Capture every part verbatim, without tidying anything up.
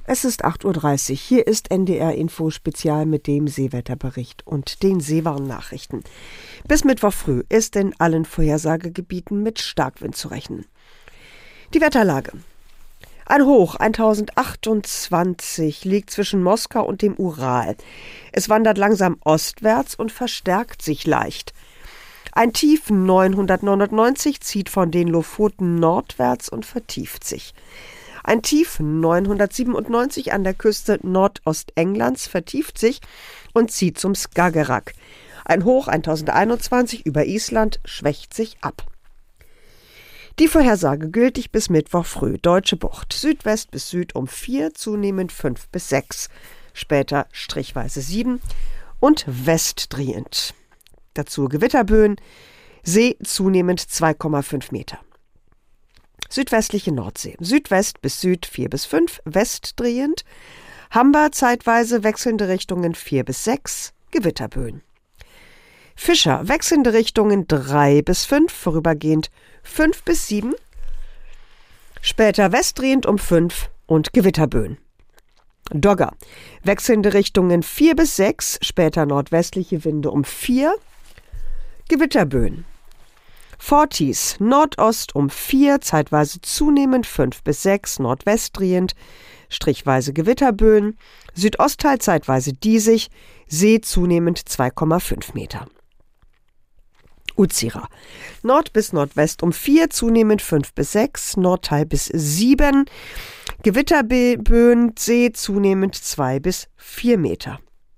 Es ist acht Uhr dreißig. Hier ist N D R Info Spezial mit dem Seewetterbericht und den Seewarnnachrichten. Bis Mittwoch früh ist in allen Vorhersagegebieten mit Starkwind zu rechnen. Die Wetterlage. Ein Hoch, tausendzachtundzwanzig, liegt zwischen Moskau und dem Ural. Es wandert langsam ostwärts und verstärkt sich leicht. Ein Tief, neunhundertneunundneunzig, zieht von den Lofoten nordwärts und vertieft sich. Ein Tief, neunhundertsiebenundneunzig, an der Küste Nordostenglands vertieft sich und zieht zum Skagerrak. Ein Hoch, tausendeinundzwanzig, über Island schwächt sich ab. Die Vorhersage gültig bis Mittwoch früh. Deutsche Bucht, Südwest bis Süd um vier, zunehmend fünf bis sechs, später strichweise sieben und westdrehend. Dazu Gewitterböen, See zunehmend zwei Komma fünf Meter. Südwestliche Nordsee, Südwest bis Süd vier bis fünf, westdrehend. Hamba zeitweise wechselnde Richtungen vier bis sechs, Gewitterböen. Fischer wechselnde Richtungen drei bis fünf, vorübergehend fünf bis sieben, später westdrehend um fünf und Gewitterböen. Dogger wechselnde Richtungen vier bis sechs, später nordwestliche Winde um vier, Gewitterböen. Forties Nordost um vier, zeitweise zunehmend fünf bis sechs, nordwestdrehend, strichweise Gewitterböen. Südostteil zeitweise diesig, See zunehmend zwei Komma fünf Meter. Utsira Nord bis Nordwest um vier, zunehmend fünf bis sechs, Nordteil bis sieben, Gewitterböen, See zunehmend zwei bis vier Meter.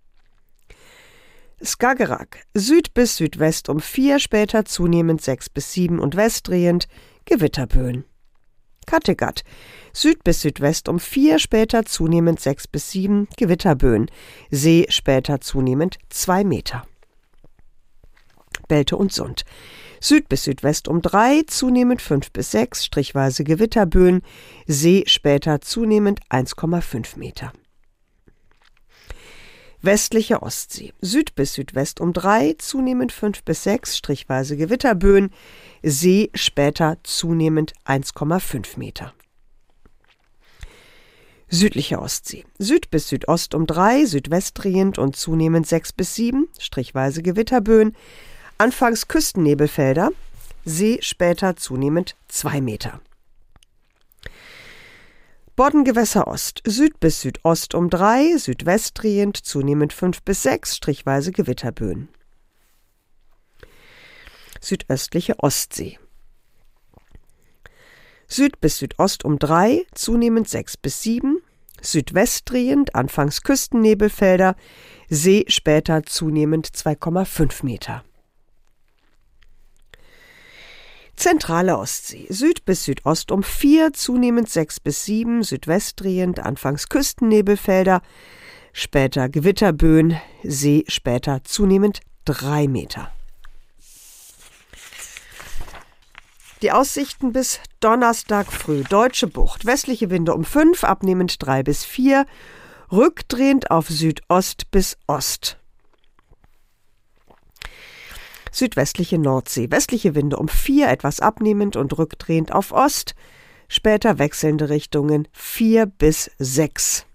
Skagerrak Süd bis Südwest um vier, später zunehmend sechs bis sieben und westdrehend, Gewitterböen. Kattegat Süd bis Südwest um vier, später zunehmend sechs bis sieben, Gewitterböen. See später zunehmend zwei Meter. Belte und Sund Süd bis Südwest um drei, zunehmend fünf bis sechs, strichweise Gewitterböen. See später zunehmend eins Komma fünf Meter. Westliche Ostsee Süd bis Südwest um drei, zunehmend fünf bis sechs, strichweise Gewitterböen. See später zunehmend eins Komma fünf Meter. Südliche Ostsee Süd bis Südost um drei, südwestdrehend und zunehmend sechs bis sieben, strichweise Gewitterböen. Anfangs Küstennebelfelder, See später zunehmend zwei Meter. Boddengewässer Ost Süd bis Südost um drei, südwestdrehend, zunehmend fünf bis sechs, strichweise Gewitterböen. Südöstliche Ostsee Süd bis Südost um drei, zunehmend sechs bis sieben, südwestdrehend, anfangs Küstennebelfelder, See später zunehmend zwei Komma fünf Meter. Zentrale Ostsee Süd bis Südost um vier, zunehmend sechs bis sieben, südwestdrehend, anfangs Küstennebelfelder, später Gewitterböen, See später zunehmend drei Meter. Die Aussichten bis Donnerstag früh. Deutsche Bucht, westliche Winde um fünf, abnehmend drei bis vier, rückdrehend auf Südost bis Ost. Südwestliche Nordsee, westliche Winde um vier, etwas abnehmend und rückdrehend auf Ost, später wechselnde Richtungen vier bis sechs.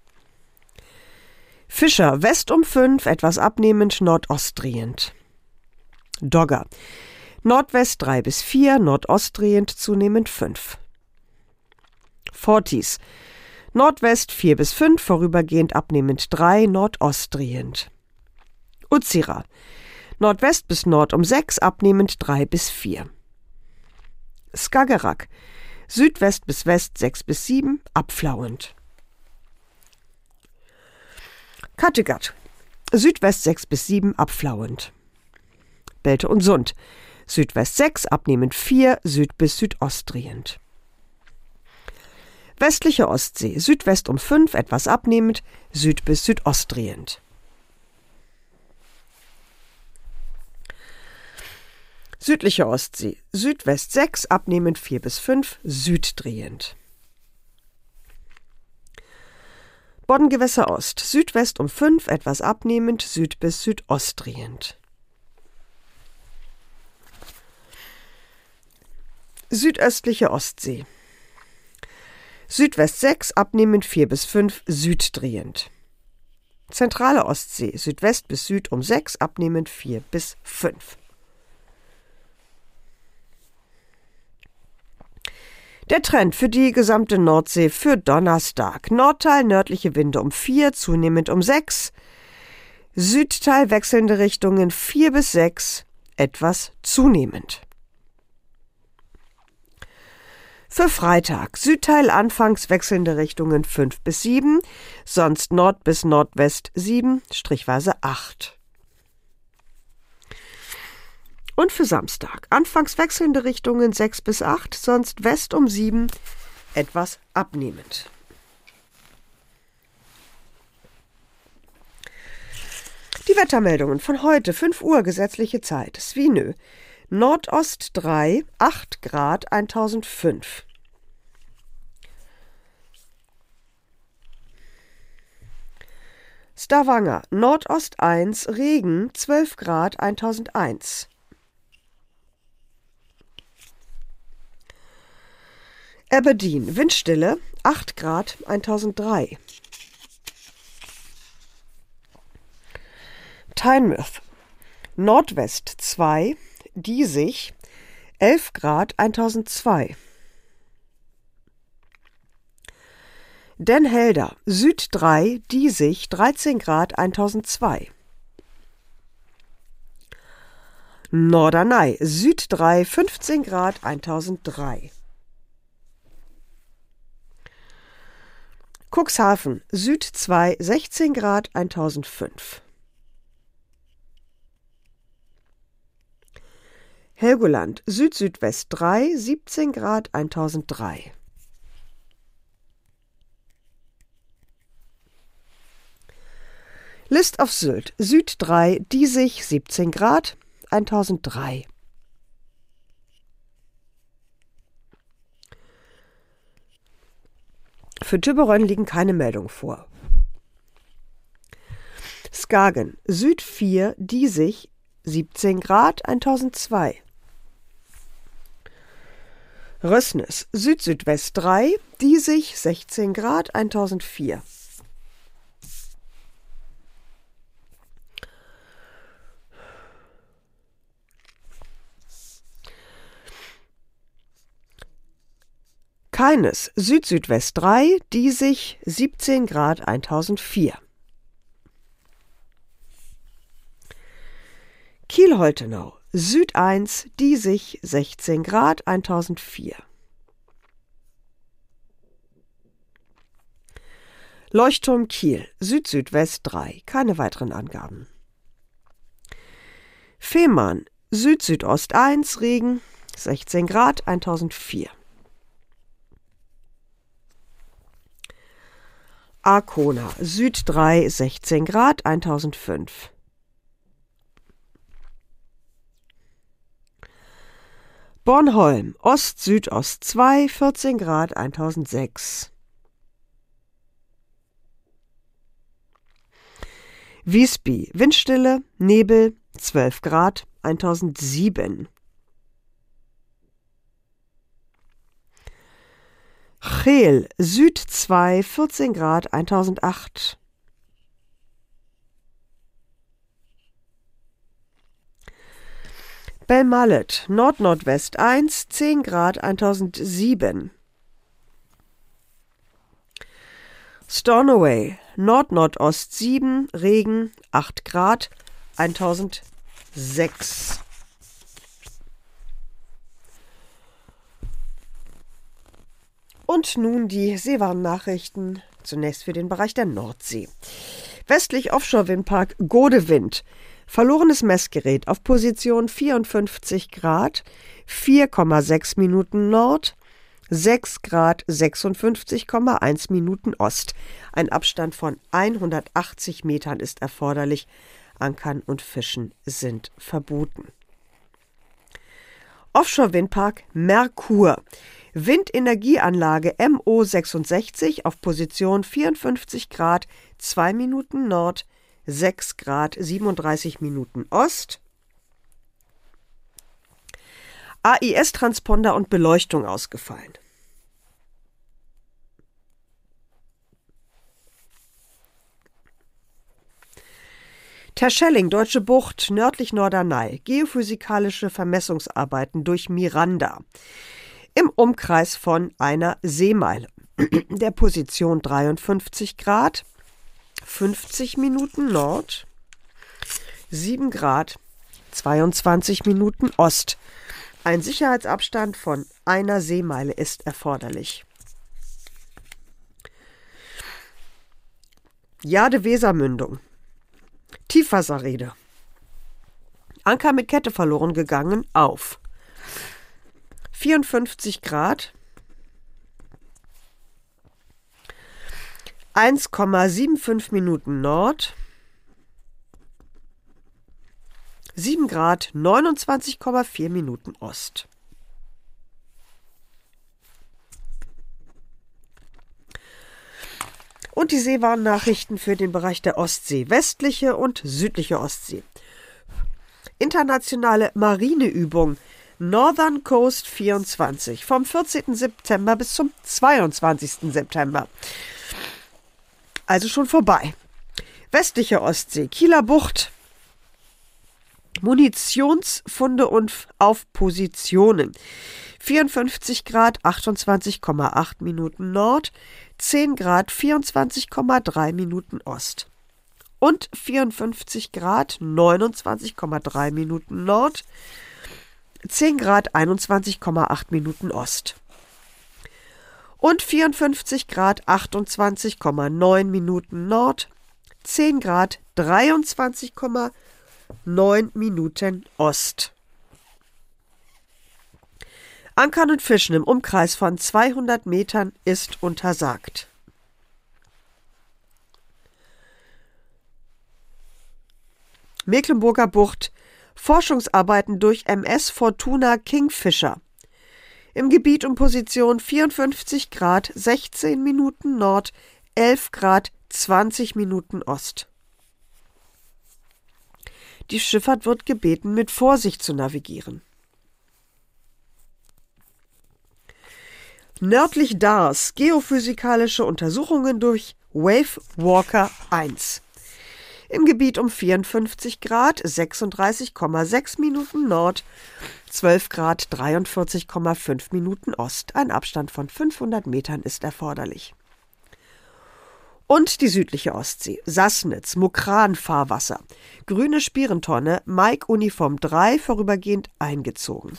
Fischer, West um fünf, etwas abnehmend, nordostdrehend. Dogger, Nordwest drei bis vier, nordostdrehend, zunehmend fünf. Forties, Nordwest vier bis fünf, vorübergehend abnehmend drei, nordostdrehend. Utsira, Nordwest bis Nord um sechs, abnehmend drei bis vier. Skagerrak, Südwest bis West sechs bis sieben, abflauend. Kattegat, Südwest sechs bis sieben, abflauend. Belte und Sund, Südwest sechs, abnehmend vier, Süd bis Südostdrehend. Westliche Ostsee, Südwest um fünf, etwas abnehmend, Süd bis Südostdrehend. Südliche Ostsee, Südwest sechs, abnehmend vier bis fünf, süddrehend. Boddengewässer Ost, Südwest um fünf, etwas abnehmend, Süd bis Südostdrehend. Südöstliche Ostsee, Südwest sechs, abnehmend vier bis fünf, süddrehend. Zentrale Ostsee, Südwest bis Süd um sechs, abnehmend vier bis fünf. Der Trend für die gesamte Nordsee für Donnerstag. Nordteil nördliche Winde um vier, zunehmend um sechs. Südteil wechselnde Richtungen vier bis sechs, etwas zunehmend. Für Freitag Südteil anfangs wechselnde Richtungen fünf bis sieben, sonst Nord bis Nordwest sieben, strichweise acht. Und für Samstag anfangs wechselnde Richtungen sechs bis acht, sonst West um sieben, etwas abnehmend. Die Wettermeldungen von heute, fünf Uhr gesetzliche Zeit, Svinö, Nordost drei, acht Grad, eintausendfünf. Stavanger, Nordost eins, Regen, zwölf Grad, eintausendeins. Aberdeen, Windstille, acht Grad, eintausenddrei. Tynemouth, Nordwest zwei, Diesig, elf Grad, eintausendzwei. Den Helder, Süd drei, Diesig, dreizehn Grad, eintausendzwei. Norderney, Süd drei, fünfzehn Grad, eintausenddrei. Cuxhaven, Süd zwei, sechzehn Grad, eintausendfünf. Helgoland, Süd-Südwest drei, siebzehn Grad, eintausenddrei. List auf Sylt, Süd drei, Diesig, siebzehn Grad, eintausenddrei. Für Tüberen liegen keine Meldungen vor. Skagen, Süd vier, Diesig, siebzehn Grad, eintausendzwei. Rössnes, Süd-Südwest drei, Diesig, sechzehn Grad, eintausendvier. Keines, Süd-Südwest drei, Diesig, siebzehn Grad, eintausendvier. Kiel-Holtenau, Süd eins, Diesig, sechzehn Grad, eintausendvier. Leuchtturm Kiel, Süd-Südwest drei, keine weiteren Angaben. Fehmarn, Süd-Südost eins, Regen, sechzehn Grad, eintausendvier. Arkona, Süd drei, sechzehn Grad, eintausendfünf. Bornholm, Ost-Südost zwei, vierzehn Grad, eintausendsechs. Visby, Windstille, Nebel, zwölf Grad, eintausendsieben. Cheel, Süd zwei, vierzehn Grad, eintausendacht. Belmallet, Nord-Nordwest eins, zehn Grad, eintausendsieben. Stornoway, Nord-Nordost sieben, Regen, acht Grad, eintausendsechs. Und nun die Seewarnnachrichten, zunächst für den Bereich der Nordsee. Westlich Offshore-Windpark Godewind. Verlorenes Messgerät auf Position vierundfünfzig Grad, vier Komma sechs Minuten Nord, sechs Grad, sechsundfünfzig Komma eins Minuten Ost. Ein Abstand von hundertachtzig Metern ist erforderlich. Ankern und Fischen sind verboten. Offshore-Windpark Merkur. Windenergieanlage M O sechsundsechzig auf Position vierundfünfzig Grad, zwei Minuten Nord, sechs Grad, siebenunddreißig Minuten Ost. A I S-Transponder und Beleuchtung ausgefallen. Terschelling, Deutsche Bucht, nördlich Norderney. Geophysikalische Vermessungsarbeiten durch Miranda. Im Umkreis von einer Seemeile. Der Position dreiundfünfzig Grad, fünfzig Minuten Nord, sieben Grad, zweiundzwanzig Minuten Ost. Ein Sicherheitsabstand von einer Seemeile ist erforderlich. Jade-Weser-Mündung. Tiefwasserrede. Anker mit Kette verloren gegangen auf vierundfünfzig Grad, eins Komma fünfundsiebzig Minuten Nord, sieben Grad, neunundzwanzig Komma vier Minuten Ost. Und die Seewarnnachrichten für den Bereich der Ostsee, westliche und südliche Ostsee. Internationale Marineübung Northern Coast vierundzwanzig vom vierzehnten September bis zum zweiundzwanzigsten September. Also schon vorbei. Westliche Ostsee, Kieler Bucht, Munitionsfunde und auf Positionen. vierundfünfzig Grad, achtundzwanzig Komma acht Minuten Nord, zehn Grad, vierundzwanzig Komma drei Minuten Ost. Und vierundfünfzig Grad, neunundzwanzig Komma drei Minuten Nord, zehn Grad, einundzwanzig Komma acht Minuten Ost. Und vierundfünfzig Grad, achtundzwanzig Komma neun Minuten Nord, zehn Grad, dreiundzwanzig Komma neun Minuten Ost. Ankern und Fischen im Umkreis von zweihundert Metern ist untersagt. Mecklenburger Bucht. Forschungsarbeiten durch M S Fortuna Kingfisher. Im Gebiet um Position vierundfünfzig Grad, sechzehn Minuten Nord, elf Grad, zwanzig Minuten Ost. Die Schifffahrt wird gebeten, mit Vorsicht zu navigieren. Nördlich Dars, geophysikalische Untersuchungen durch Wave Walker eins. Im Gebiet um vierundfünfzig Grad, sechsunddreißig Komma sechs Minuten Nord, zwölf Grad, dreiundvierzig Komma fünf Minuten Ost. Ein Abstand von fünfhundert Metern ist erforderlich. Und die südliche Ostsee, Sassnitz, Mukran-Fahrwasser, grüne Spierentonne, Mike Uniform drei vorübergehend eingezogen.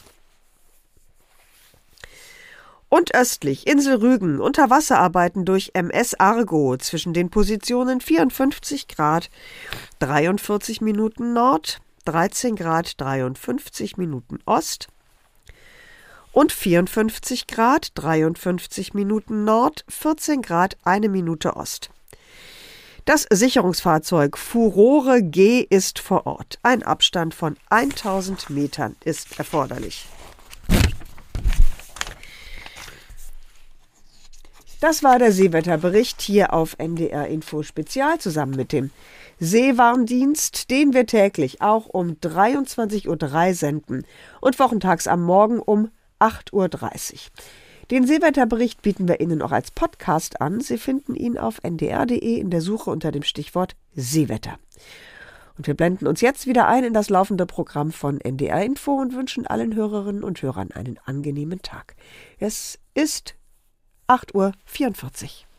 Und östlich, Insel Rügen, Unterwasserarbeiten durch M S Argo zwischen den Positionen vierundfünfzig Grad, dreiundvierzig Minuten Nord, dreizehn Grad, dreiundfünfzig Minuten Ost und vierundfünfzig Grad, dreiundfünfzig Minuten Nord, vierzehn Grad, eine Minute Ost. Das Sicherungsfahrzeug Furore G ist vor Ort. Ein Abstand von tausend Metern ist erforderlich. Das war der Seewetterbericht hier auf N D R Info Spezial zusammen mit dem Seewarndienst, den wir täglich auch um dreiundzwanzig Uhr drei senden und wochentags am Morgen um acht Uhr dreißig. Den Seewetterbericht bieten wir Ihnen auch als Podcast an. Sie finden ihn auf n d r punkt d e in der Suche unter dem Stichwort Seewetter. Und wir blenden uns jetzt wieder ein in das laufende Programm von N D R Info und wünschen allen Hörerinnen und Hörern einen angenehmen Tag. Es ist acht Uhr vierundvierzig.